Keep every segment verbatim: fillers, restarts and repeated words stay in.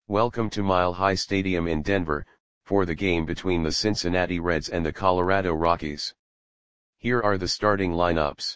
Welcome to Mile High Stadium in Denver, for the game between the Cincinnati Reds and the Colorado Rockies. Here are the starting lineups.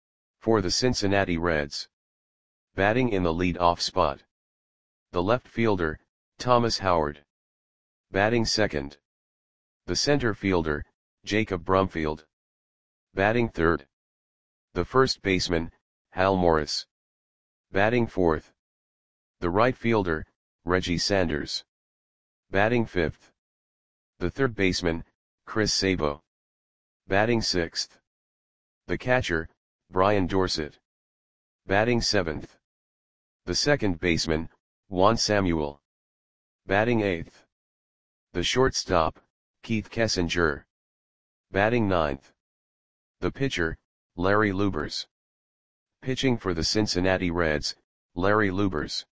For the Cincinnati Reds. Batting in the lead-off spot. The left fielder, Thomas Howard. Batting second. The center fielder, Jacob Brumfield. Batting third. The first baseman, Hal Morris. Batting fourth. The right fielder, Reggie Sanders. Batting fifth. The third baseman, Chris Sabo. Batting sixth. The catcher, Brian Dorsett. Batting seventh. The second baseman, Juan Samuel. Batting eighth. The shortstop, Keith Kessinger. Batting ninth. The pitcher, Larry Lubers. Pitching for the Cincinnati Reds, Larry Lubers.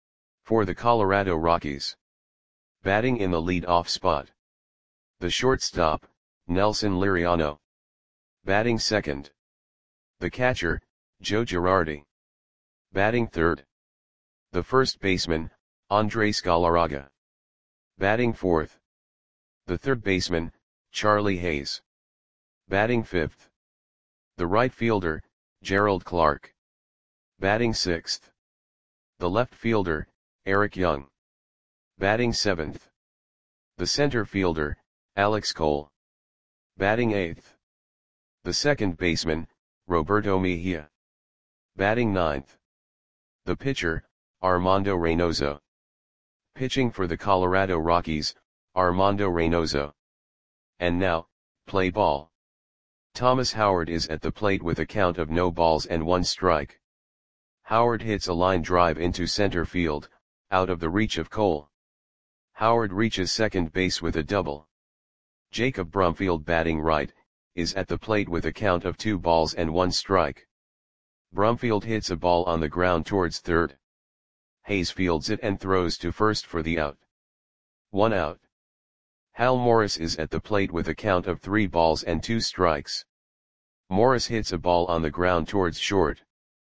For the Colorado Rockies. Batting in the lead-off spot. The shortstop, Nelson Liriano. Batting second. The catcher, Joe Girardi. Batting third. The first baseman, Andres Galarraga. Batting fourth. The third baseman, Charlie Hayes. Batting fifth. The right fielder, Gerald Clark. Batting sixth. The left fielder, Eric Young. Batting seventh. The center fielder, Alex Cole. Batting eighth. The second baseman, Roberto Mejia. Batting ninth. The pitcher, Armando Reynoso. Pitching for the Colorado Rockies, Armando Reynoso. And now, play ball. Thomas Howard is at the plate with a count of no balls and one strike. Howard hits a line drive into center field, out of the reach of Cole. Howard reaches second base with a double. Jacob Brumfield, batting right, is at the plate with a count of two balls and one strike. Brumfield hits a ball on the ground towards third. Hayes fields it and throws to first for the out. One out. Hal Morris is at the plate with a count of three balls and two strikes. Morris hits a ball on the ground towards short.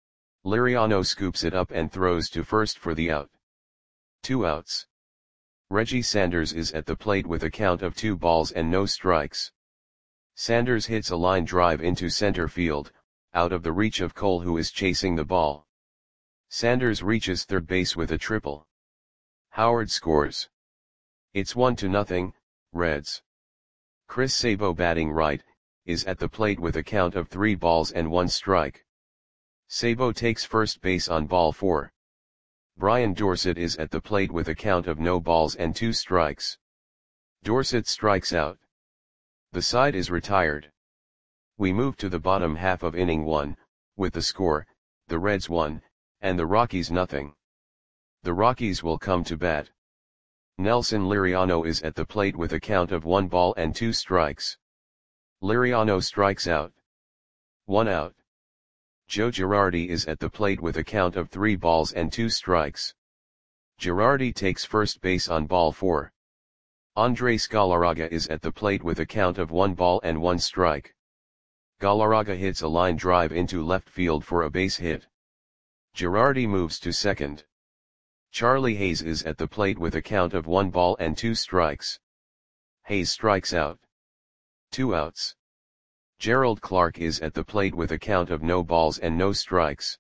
Liriano scoops it up and throws to first for the out. Two outs. Reggie Sanders is at the plate with a count of two balls and no strikes. Sanders hits a line drive into center field, out of the reach of Cole, who is chasing the ball. Sanders reaches third base with a triple. Howard scores. It's one to nothing, Reds. Chris Sabo, batting right, is at the plate with a count of three balls and one strike. Sabo takes first base on ball four. Brian Dorsett is at the plate with a count of no balls and two strikes. Dorsett strikes out. The side is retired. We move to the bottom half of inning one, with the score, the Reds one, and the Rockies nothing. The Rockies will come to bat. Nelson Liriano is at the plate with a count of one ball and two strikes. Liriano strikes out. One out. Joe Girardi is at the plate with a count of three balls and two strikes. Girardi takes first base on ball four. Andres Galarraga is at the plate with a count of one ball and one strike. Galarraga hits a line drive into left field for a base hit. Girardi moves to second. Charlie Hayes is at the plate with a count of one ball and two strikes. Hayes strikes out. Two outs. Gerald Clark is at the plate with a count of no balls and no strikes.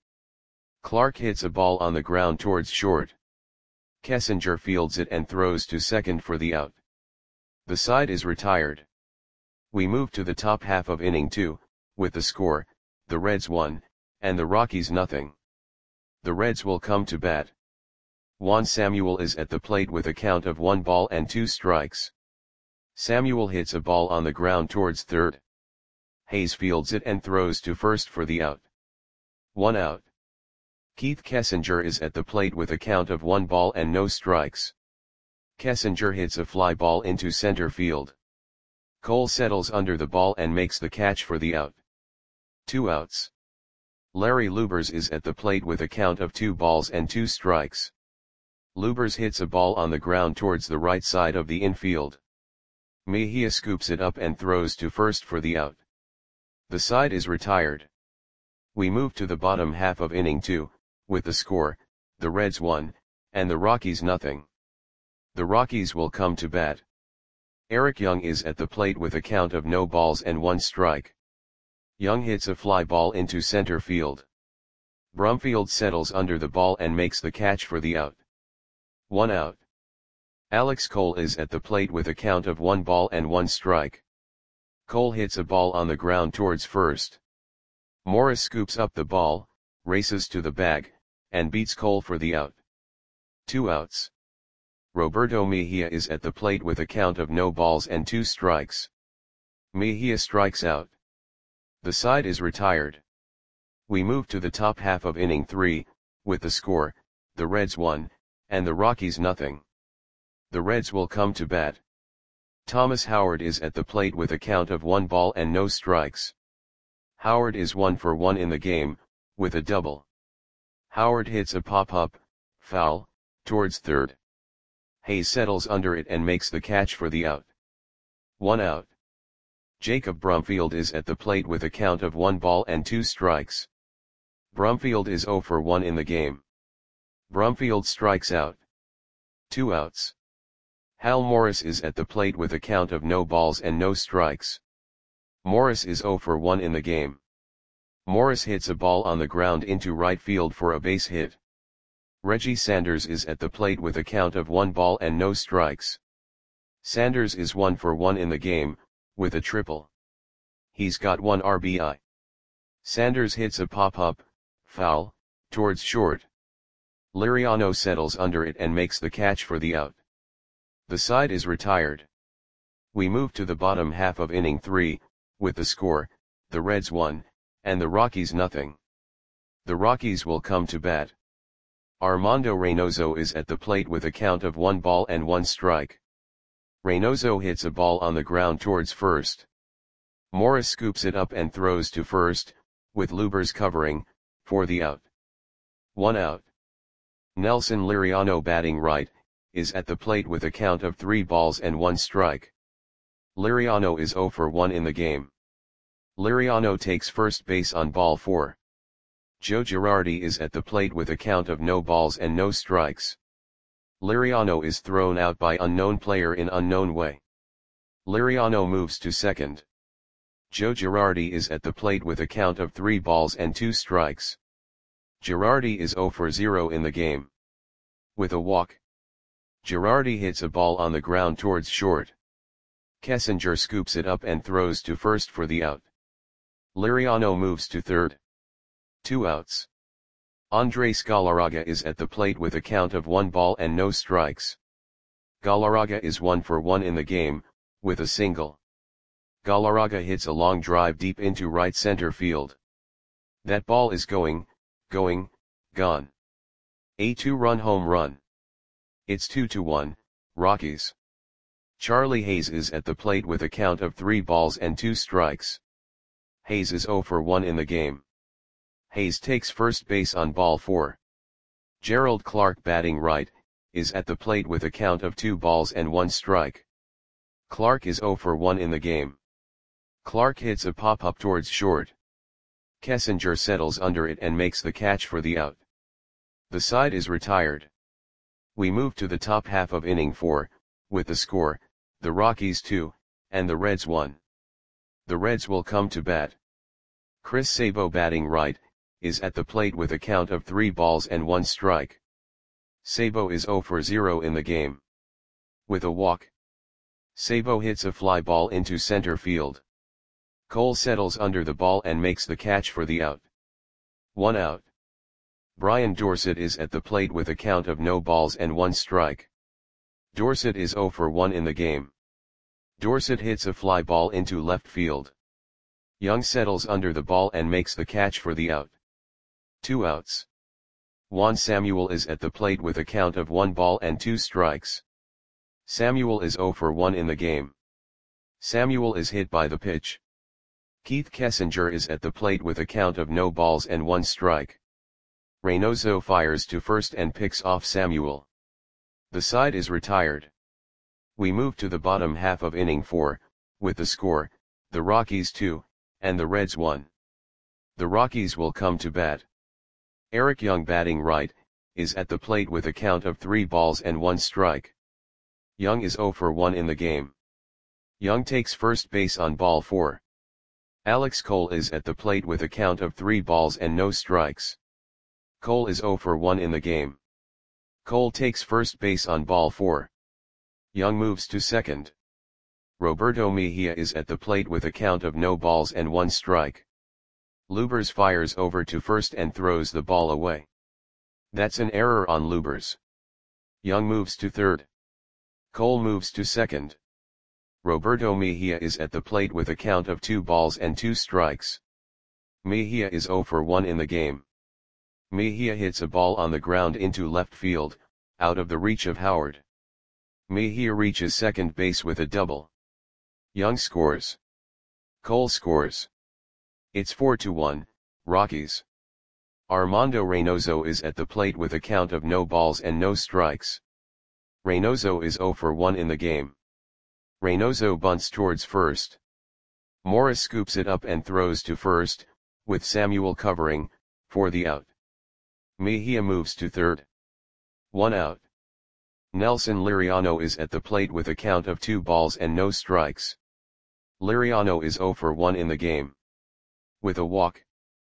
Clark hits a ball on the ground towards short. Kessinger fields it and throws to second for the out. The side is retired. We move to the top half of inning two, with the score, the Reds one, and the Rockies nothing. The Reds will come to bat. Juan Samuel is at the plate with a count of one ball and two strikes. Samuel hits a ball on the ground towards third. Hayes fields it and throws to first for the out. One out. Keith Kessinger is at the plate with a count of one ball and no strikes. Kessinger hits a fly ball into center field. Cole settles under the ball and makes the catch for the out. Two outs. Larry Lubers is at the plate with a count of two balls and two strikes. Lubers hits a ball on the ground towards the right side of the infield. Mejia scoops it up and throws to first for the out. The side is retired. We move to the bottom half of inning two, with the score, the Reds one, and the Rockies nothing. The Rockies will come to bat. Eric Young is at the plate with a count of no balls and one strike. Young hits a fly ball into center field. Brumfield settles under the ball and makes the catch for the out. One out. Alex Cole is at the plate with a count of one ball and one strike. Cole hits a ball on the ground towards first. Morris scoops up the ball, races to the bag, and beats Cole for the out. Two outs. Roberto Mejia is at the plate with a count of no balls and two strikes. Mejia strikes out. The side is retired. We move to the top half of inning three, with the score, the Reds one, and the Rockies nothing. The Reds will come to bat. Thomas Howard is at the plate with a count of one ball and no strikes. Howard is one for one in the game, with a double. Howard hits a pop-up, foul, towards third. Hayes settles under it and makes the catch for the out. One out. Jacob Brumfield is at the plate with a count of one ball and two strikes. Brumfield is zero for one in the game. Brumfield strikes out. Two outs. Hal Morris is at the plate with a count of no balls and no strikes. Morris is zero for one in the game. Morris hits a ball on the ground into right field for a base hit. Reggie Sanders is at the plate with a count of one ball and no strikes. Sanders is one for one in the game, with a triple. He's got one R B I. Sanders hits a pop-up, foul, towards short. Liriano settles under it and makes the catch for the out. The side is retired. We move to the bottom half of inning three, with the score, the Reds one, and the Rockies nothing. The Rockies will come to bat. Armando Reynoso is at the plate with a count of one ball and one strike. Reynoso hits a ball on the ground towards first. Morris scoops it up and throws to first, with Lubers covering, for the out. One out. Nelson Liriano, batting right, is at the plate with a count of three balls and one strike. Liriano is zero for one in the game. Liriano takes first base on ball four. Joe Girardi is at the plate with a count of no balls and no strikes. Liriano is thrown out by unknown player in unknown way. Liriano moves to second. Joe Girardi is at the plate with a count of three balls and two strikes. Girardi is zero for zero in the game. With a walk. Girardi hits a ball on the ground towards short. Kessinger scoops it up and throws to first for the out. Liriano moves to third. Two outs. Andres Galarraga is at the plate with a count of one ball and no strikes. Galarraga is one for one in the game, with a single. Galarraga hits a long drive deep into right center field. That ball is going, going, gone. A two-run home run. It's two to one, Rockies. Charlie Hayes is at the plate with a count of three balls and two strikes. Hayes is zero for one in the game. Hayes takes first base on ball four. Gerald Clark, batting right, is at the plate with a count of two balls and one strike. Clark is zero for one in the game. Clark hits a pop-up towards short. Kessinger settles under it and makes the catch for the out. The side is retired. We move to the top half of inning four, with the score, the Rockies two, and the Reds one. The Reds will come to bat. Chris Sabo, batting right, is at the plate with a count of three balls and one strike. Sabo is zero for zero in the game. With a walk. Sabo hits a fly ball into center field. Cole settles under the ball and makes the catch for the out. One out. Brian Dorsett is at the plate with a count of no balls and one strike. Dorsett is zero for one in the game. Dorsett hits a fly ball into left field. Young settles under the ball and makes the catch for the out. Two outs. Juan Samuel is at the plate with a count of one ball and two strikes. Samuel is zero for one in the game. Samuel is hit by the pitch. Keith Kessinger is at the plate with a count of no balls and one strike. Reynoso fires to first and picks off Samuel. The side is retired. We move to the bottom half of inning four, with the score, the Rockies two, and the Reds one. The Rockies will come to bat. Eric Young, batting right, is at the plate with a count of three balls and one strike. Young is zero for one in the game. Young takes first base on ball four. Alex Cole is at the plate with a count of three balls and no strikes. Cole is zero for one in the game. Cole takes first base on ball four. Young moves to second. Roberto Mejia is at the plate with a count of no balls and one strike. Lubers fires over to first and throws the ball away. That's an error on Lubers. Young moves to third. Cole moves to second. Roberto Mejia is at the plate with a count of two balls and two strikes. Mejia is zero for one in the game. Mejia hits a ball on the ground into left field, out of the reach of Howard. Mejia reaches second base with a double. Young scores. Cole scores. It's four to one, Rockies. Armando Reynoso is at the plate with a count of no balls and no strikes. Reynoso is zero for one in the game. Reynoso bunts towards first. Morris scoops it up and throws to first, with Samuel covering, for the out. Mejia moves to third. One out. Nelson Liriano is at the plate with a count of two balls and no strikes. Liriano is zero for one in the game. With a walk.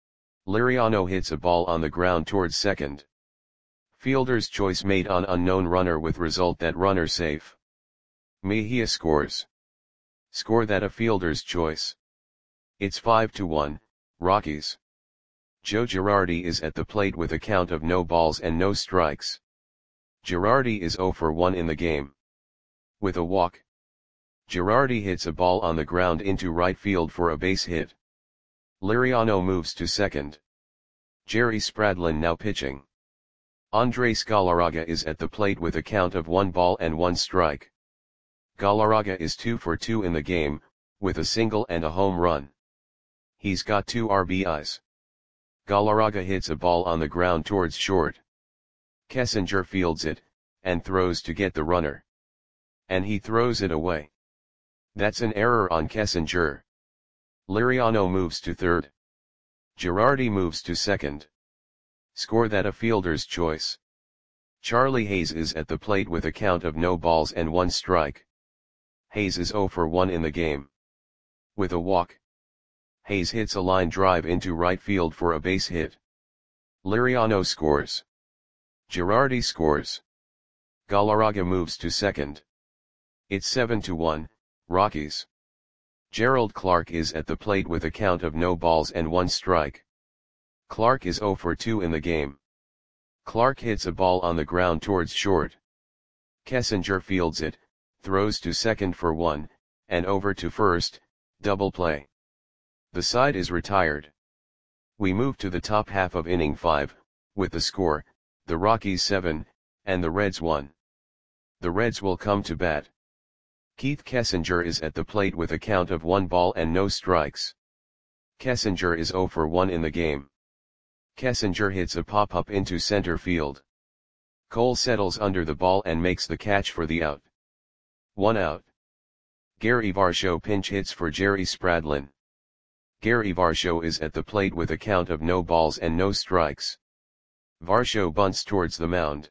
Liriano hits a ball on the ground towards second. Fielder's choice made on unknown runner with result that runner safe. Mejia scores. Score that a fielder's choice. It's five to one, Rockies. Joe Girardi is at the plate with a count of no balls and no strikes. Girardi is zero for one in the game. With a walk. Girardi hits a ball on the ground into right field for a base hit. Liriano moves to second. Jerry Spradlin now pitching. Andres Galarraga is at the plate with a count of one ball and one strike. Galarraga is two for two in the game, with a single and a home run. He's got two R B Is. Galarraga hits a ball on the ground towards short. Kessinger fields it, and throws to get the runner. And he throws it away. That's an error on Kessinger. Liriano moves to third. Girardi moves to second. Score that a fielder's choice. Charlie Hayes is at the plate with a count of no balls and one strike. Hayes is zero for one in the game. With a walk. Hayes hits a line drive into right field for a base hit. Liriano scores. Girardi scores. Galarraga moves to second. It's seven to one, Rockies. Gerald Clark is at the plate with a count of no balls and one strike. Clark is zero for two in the game. Clark hits a ball on the ground towards short. Kessinger fields it, throws to second for one, and over to first, double play. The side is retired. We move to the top half of inning five, with the score, the Rockies seven, and the Reds one. The Reds will come to bat. Keith Kessinger is at the plate with a count of one ball and no strikes. Kessinger is zero for one in the game. Kessinger hits a pop-up into center field. Cole settles under the ball and makes the catch for the out. One out. Gary Varsho pinch hits for Jerry Spradlin. Gary Varsho is at the plate with a count of no balls and no strikes. Varsho bunts towards the mound.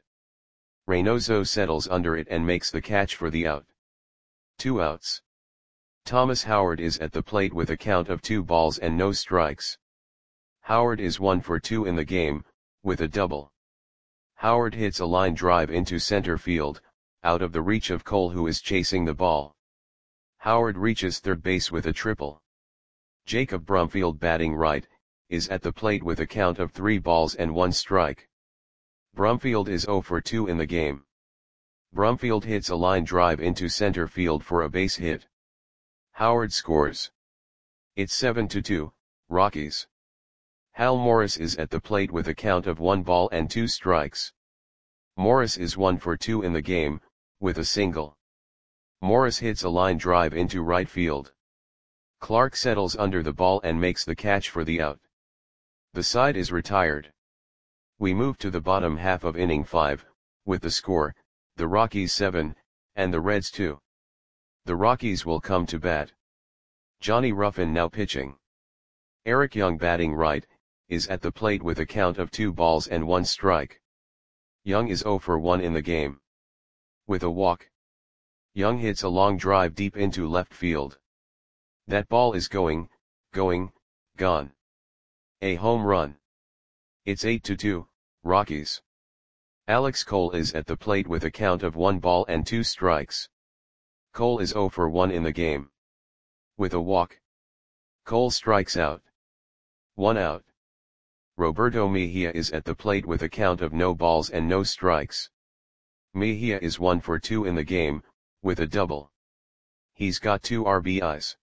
Reynoso settles under it and makes the catch for the out. Two outs. Thomas Howard is at the plate with a count of two balls and no strikes. Howard is one for two in the game, with a double. Howard hits a line drive into center field, out of the reach of Cole who is chasing the ball. Howard reaches third base with a triple. Jacob Brumfield batting right, is at the plate with a count of three balls and one strike. Brumfield is zero for two in the game. Brumfield hits a line drive into center field for a base hit. Howard scores. It's seven to two, Rockies. Hal Morris is at the plate with a count of one ball and two strikes. Morris is one for two in the game, with a single. Morris hits a line drive into right field. Clark settles under the ball and makes the catch for the out. The side is retired. We move to the bottom half of inning five, with the score, the Rockies seven, and the Reds two. The Rockies will come to bat. Johnny Ruffin now pitching. Eric Young batting right, is at the plate with a count of two balls and one strike. Young is zero for one in the game. With a walk. Young hits a long drive deep into left field. That ball is going, going, gone. A home run. It's eight to two, Rockies. Alex Cole is at the plate with a count of one ball and two strikes. Cole is zero for one in the game. With a walk. Cole strikes out. One out. Roberto Mejia is at the plate with a count of no balls and no strikes. Mejia is one for two in the game, with a double. He's got two R B Is.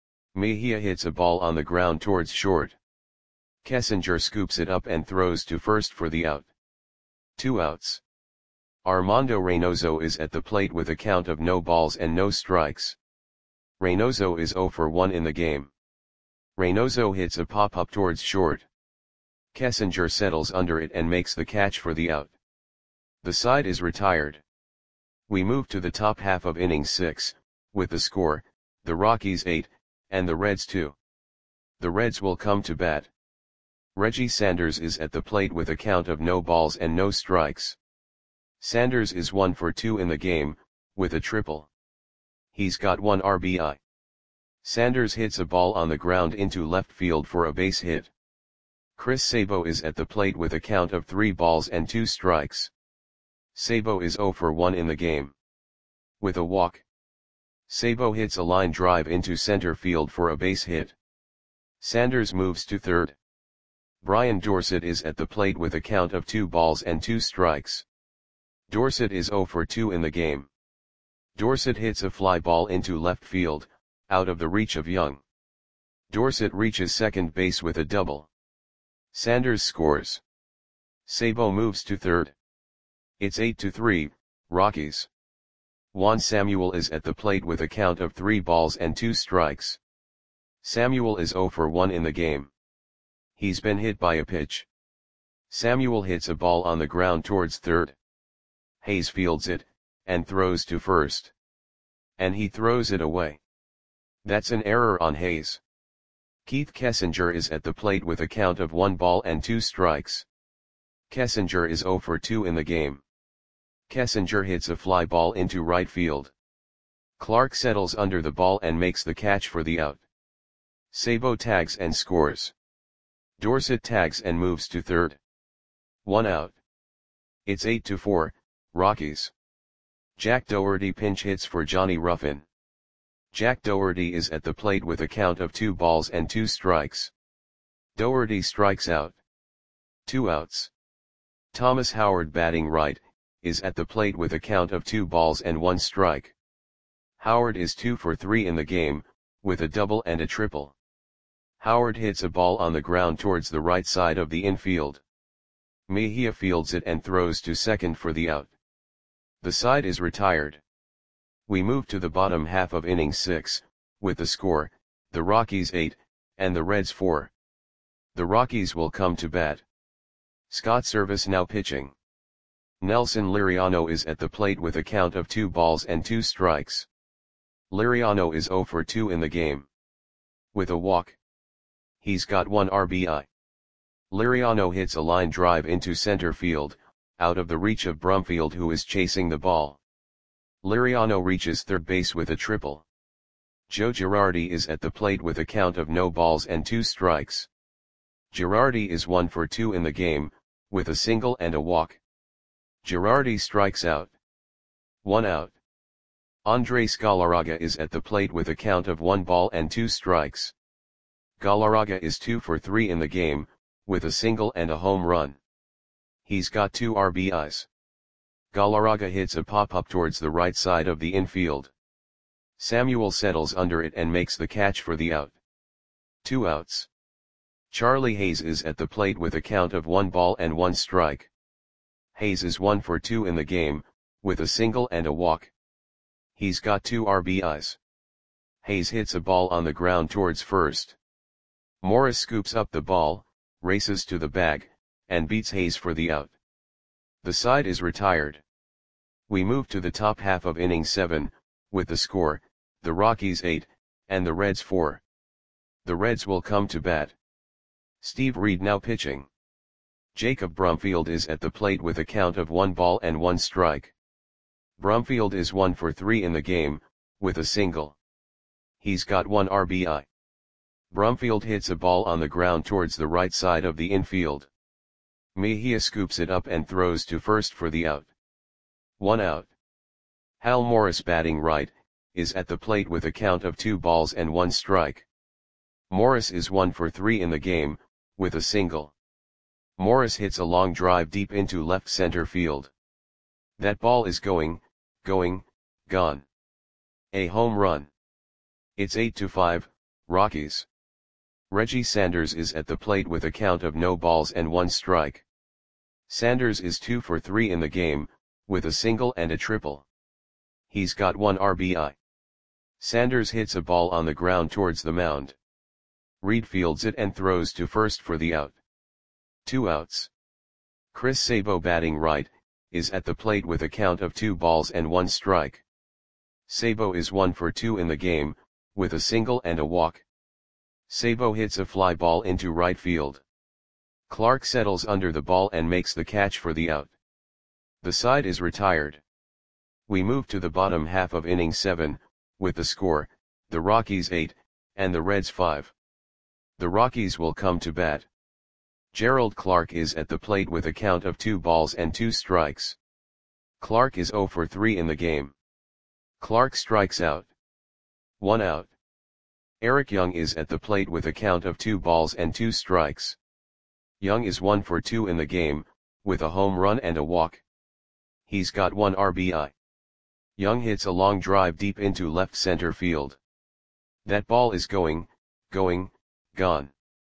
Mejia hits a ball on the ground towards short. Kessinger scoops it up and throws to first for the out. Two outs. Armando Reynoso is at the plate with a count of no balls and no strikes. Reynoso is zero for one in the game. Reynoso hits a pop-up towards short. Kessinger settles under it and makes the catch for the out. The side is retired. We move to the top half of inning six, with the score, the Rockies eight, and the Reds two. The Reds will come to bat. Reggie Sanders is at the plate with a count of no balls and no strikes. Sanders is one for two in the game, with a triple. He's got one R B I. Sanders hits a ball on the ground into left field for a base hit. Chris Sabo is at the plate with a count of three balls and two strikes. Sabo is zero for one in the game. With a walk. Sabo hits a line drive into center field for a base hit. Sanders moves to third. Brian Dorsett is at the plate with a count of two balls and two strikes. Dorsett is zero for two in the game. Dorsett hits a fly ball into left field, out of the reach of Young. Dorsett reaches second base with a double. Sanders scores. Sabo moves to third. It's eight to three, Rockies. Juan Samuel is at the plate with a count of three balls and two strikes. Samuel is zero for one in the game. He's been hit by a pitch. Samuel hits a ball on the ground towards third. Hayes fields it, and throws to first. And he throws it away. That's an error on Hayes. Keith Kessinger is at the plate with a count of one ball and two strikes. Kessinger is zero for two in the game. Kessinger hits a fly ball into right field. Clark settles under the ball and makes the catch for the out. Sabo tags and scores. Dorsett tags and moves to third. One out. It's eight to four, Rockies. Jack Dougherty pinch hits for Johnny Ruffin. Jack Dougherty is at the plate with a count of two balls and two strikes. Dougherty strikes out. Two outs. Thomas Howard, batting right, is at the plate with a count of two balls and one strike. Howard is two for three in the game, with a double and a triple. Howard hits a ball on the ground towards the right side of the infield. Mejia fields it and throws to second for the out. The side is retired. We move to the bottom half of inning six, with the score, the Rockies eight, and the Reds four. The Rockies will come to bat. Scott Servais now pitching. Nelson Liriano is at the plate with a count of two balls and two strikes. Liriano is zero for two in the game. With a walk. He's got one R B I. Liriano hits a line drive into center field, out of the reach of Brumfield, who is chasing the ball. Liriano reaches third base with a triple. Joe Girardi is at the plate with a count of no balls and two strikes. Girardi is one for two in the game, with a single and a walk. Girardi strikes out. One out. Andres Galarraga is at the plate with a count of one ball and two strikes. Galarraga is two for three in the game, with a single and a home run. He's got two R B Is. Galarraga hits a pop-up towards the right side of the infield. Samuel settles under it and makes the catch for the out. Two outs. Charlie Hayes is at the plate with a count of one ball and one strike. Hayes is one for two in the game, with a single and a walk. He's got two R B Is. Hayes hits a ball on the ground towards first. Morris scoops up the ball, races to the bag, and beats Hayes for the out. The side is retired. We move to the top half of inning seven, with the score, the Rockies eight, and the Reds four. The Reds will come to bat. Steve Reed now pitching. Jacob Brumfield is at the plate with a count of one ball and one strike. Brumfield is one for three in the game, with a single. He's got one R B I. Brumfield hits a ball on the ground towards the right side of the infield. Mejia scoops it up and throws to first for the out. One out. Hal Morris, batting right, is at the plate with a count of two balls and one strike. Morris is one for three in the game, with a single. Morris hits a long drive deep into left center field. That ball is going, going, gone. A home run. It's eight to five, Rockies. Reggie Sanders is at the plate with a count of no balls and one strike. Sanders is two for three in the game, with a single and a triple. He's got one R B I. Sanders hits a ball on the ground towards the mound. Reed fields it and throws to first for the out. Two outs. Chris Sabo, batting right, is at the plate with a count of two balls and one strike. Sabo is one for two in the game, with a single and a walk. Sabo hits a fly ball into right field. Clark settles under the ball and makes the catch for the out. The side is retired. We move to the bottom half of inning seven, with the score, the Rockies eight, and the Reds five. The Rockies will come to bat. Gerald Clark is at the plate with a count of two balls and two strikes. Clark is zero for three in the game. Clark strikes out. One out. Eric Young is at the plate with a count of two balls and two strikes. Young is one for two in the game, with a home run and a walk. He's got one R B I. Young hits a long drive deep into left center field. That ball is going, going, gone.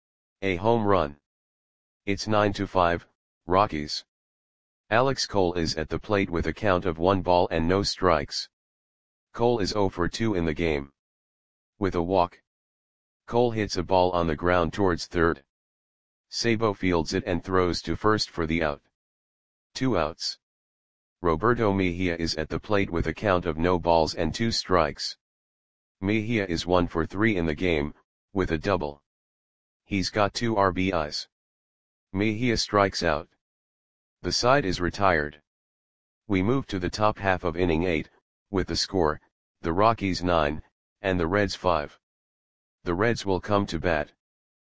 A home run. It's nine to five, Rockies. Alex Cole is at the plate with a count of one ball and no strikes. Cole is zero for two in the game. With a walk. Cole hits a ball on the ground towards third. Sabo fields it and throws to first for the out. Two outs. Roberto Mejia is at the plate with a count of no balls and two strikes. Mejia is one for three in the game, with a double. He's got two R B Is. Mejia strikes out. The side is retired. We move to the top half of inning eight, with the score, the Rockies nine, and the Reds five. The Reds will come to bat.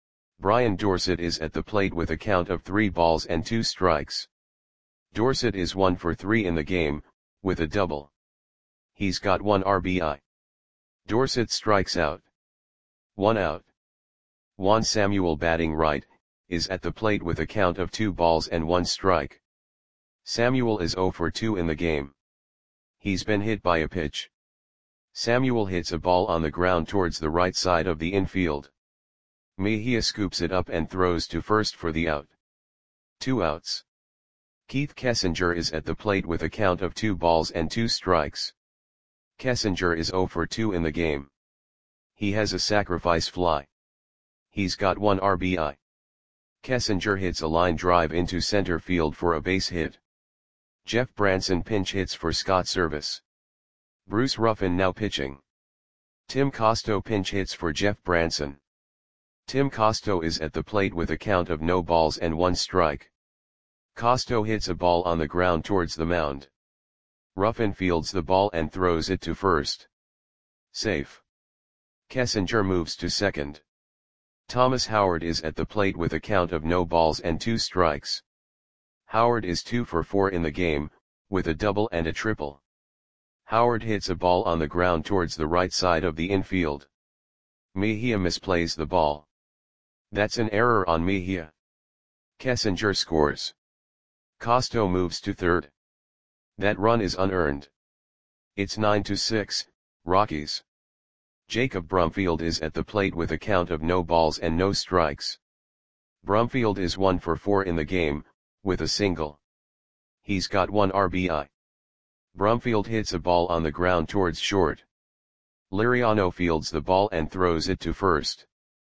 Brian Dorsett is at the plate with a count of three balls and two strikes. Dorsett is one for three in the game, with a double. He's got one R B I. Dorsett strikes out. One out. Juan Samuel, batting right, is at the plate with a count of two balls and one strike. Samuel is zero for two in the game. He's been hit by a pitch. Samuel hits a ball on the ground towards the right side of the infield. Mejia scoops it up and throws to first for the out. Two outs. Keith Kessinger is at the plate with a count of two balls and two strikes. Kessinger is zero for two in the game. He has a sacrifice fly. He's got one R B I. Kessinger hits a line drive into center field for a base hit. Jeff Branson pinch hits for Scott Service. Bruce Ruffin now pitching. Tim Costo pinch hits for Jeff Branson. Tim Costo is at the plate with a count of no balls and one strike. Costo hits a ball on the ground towards the mound. Ruffin fields the ball and throws it to first. Safe. Kessinger moves to second. Thomas Howard is at the plate with a count of no balls and two strikes. Howard is two for four in the game, with a double and a triple. Howard hits a ball on the ground towards the right side of the infield. Mejia misplays the ball. That's an error on Mejia. Kessinger scores. Costo moves to third. That run is unearned. It's nine to six, Rockies. Jacob Brumfield is at the plate with a count of no balls and no strikes. Brumfield is one for four in the game, with a single. He's got one R B I. Brumfield hits a ball on the ground towards short. Liriano fields the ball and throws it to first.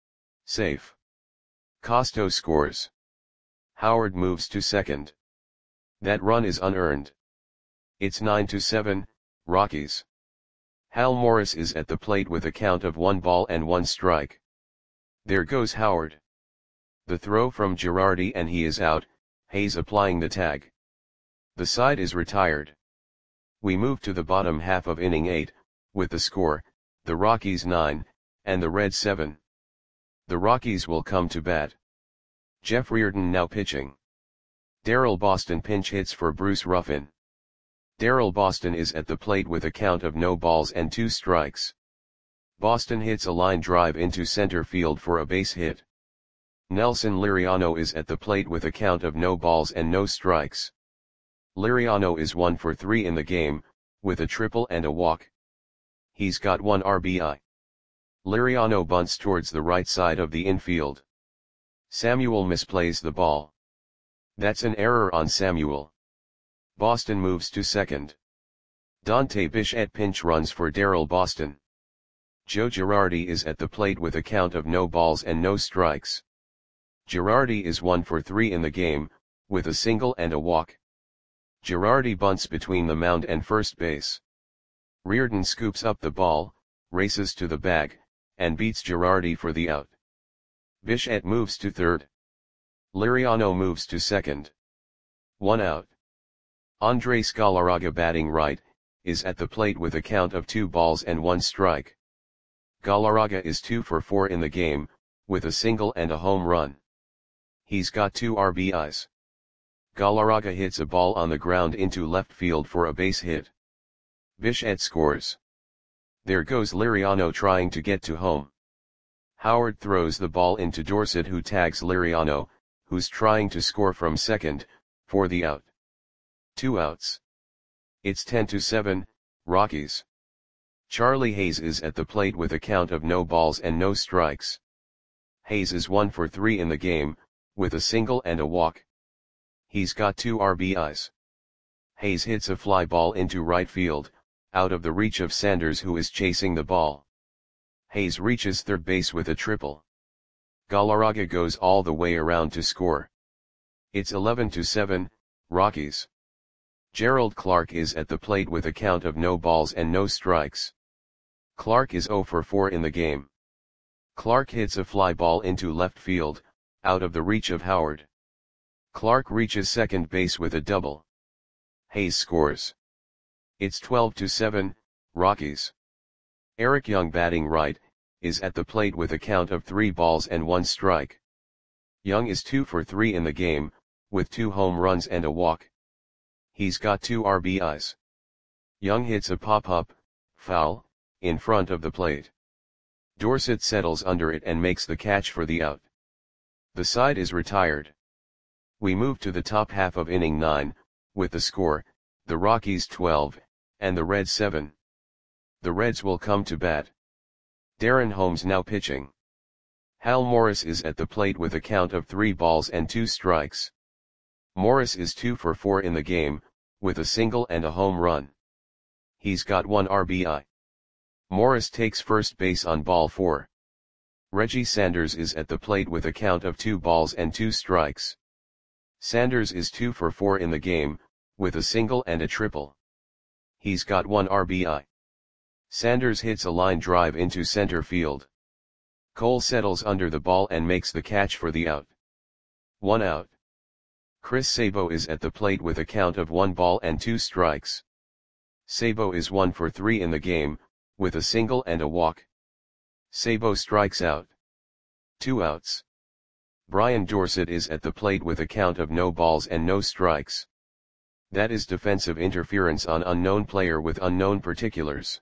Safe. Costo scores. Howard moves to second. That run is unearned. It's nine to seven, Rockies. Hal Morris is at the plate with a count of one ball and one strike. There goes Howard. The throw from Girardi and he is out, Hayes applying the tag. The side is retired. We move to the bottom half of inning eight, with the score, the Rockies nine, and the Reds seven. The Rockies will come to bat. Jeff Reardon now pitching. Darryl Boston pinch hits for Bruce Ruffin. Darryl Boston is at the plate with a count of no balls and two strikes. Boston hits a line drive into center field for a base hit. Nelson Liriano is at the plate with a count of no balls and no strikes. Liriano is one for three in the game, with a triple and a walk. He's got one R B I. Liriano bunts towards the right side of the infield. Samuel misplays the ball. That's an error on Samuel. Boston moves to second. Dante Bichette pinch runs for Darryl Boston. Joe Girardi is at the plate with a count of no balls and no strikes. Girardi is one for three in the game, with a single and a walk. Girardi bunts between the mound and first base. Reardon scoops up the ball, races to the bag, and beats Girardi for the out. Bichette moves to third. Liriano moves to second. One out. Andres Galarraga batting right, is at the plate with a count of two balls and one strike. Galarraga is two for four in the game, with a single and a home run. He's got two R B Is. Galarraga hits a ball on the ground into left field for a base hit. Bichette scores. There goes Liriano trying to get to home. Howard throws the ball into Dorsett, who tags Liriano, who's trying to score from second, for the out. Two outs. It's ten to seven, Rockies. Charlie Hayes is at the plate with a count of no balls and no strikes. Hayes is one for three in the game, with a single and a walk. He's got two R B Is. Hayes hits a fly ball into right field, out of the reach of Sanders, who is chasing the ball. Hayes reaches third base with a triple. Galarraga goes all the way around to score. It's eleven to seven, Rockies. Gerald Clark is at the plate with a count of no balls and no strikes. Clark is zero for four in the game. Clark hits a fly ball into left field, out of the reach of Howard. Clark reaches second base with a double. Hayes scores. It's twelve to seven, Rockies. Eric Young batting right, is at the plate with a count of three balls and one strike. Young is two for three in the game, with two home runs and a walk. He's got two R B Is. Young hits a pop-up, foul, in front of the plate. Dorsett settles under it and makes the catch for the out. The side is retired. We move to the top half of inning nine, with the score, the Rockies twelve, and the Reds seven. The Reds will come to bat. Darren Holmes now pitching. Hal Morris is at the plate with a count of three balls and two strikes. Morris is two for four in the game, with a single and a home run. He's got one R B I. Morris takes first base on ball four. Reggie Sanders is at the plate with a count of two balls and two strikes. Sanders is two for four in the game, with a single and a triple. He's got one R B I. Sanders hits a line drive into center field. Cole settles under the ball and makes the catch for the out. One out. Chris Sabo is at the plate with a count of one ball and two strikes. Sabo is one for three in the game, with a single and a walk. Sabo strikes out. Two outs. Brian Dorsett is at the plate with a count of no balls and no strikes. That is defensive interference on unknown player with unknown particulars.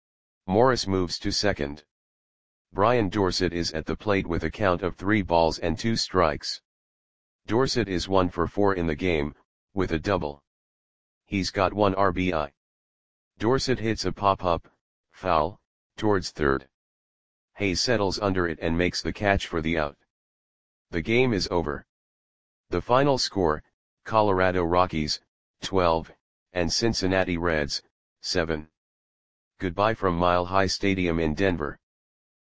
Morris moves to second. Brian Dorsett is at the plate with a count of three balls and two strikes. Dorsett is one for four in the game, with a double. He's got one R B I. Dorsett hits a pop-up, foul, towards third. Hayes settles under it and makes the catch for the out. The game is over. The final score, Colorado Rockies, twelve, and Cincinnati Reds, seven. Goodbye from Mile High Stadium in Denver.